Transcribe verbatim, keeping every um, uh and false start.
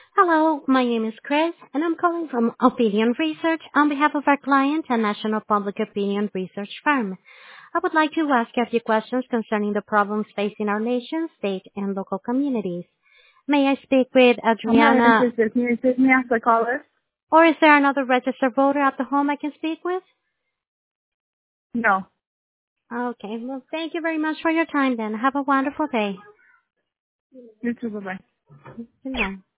Hello, my name is Chris, and I'm calling from Opinion Research on behalf of our client, a national public opinion research firm. I would like to ask you a few questions concerning the problems facing our nation, state, and local communities. May I speak with I'm not Adriana, interested. Can you take me off the caller? or is there another registered voter at the home I can speak with? No. Okay, well, thank you very much for your time then. Have a wonderful day. You too. Bye-bye. Goodbye.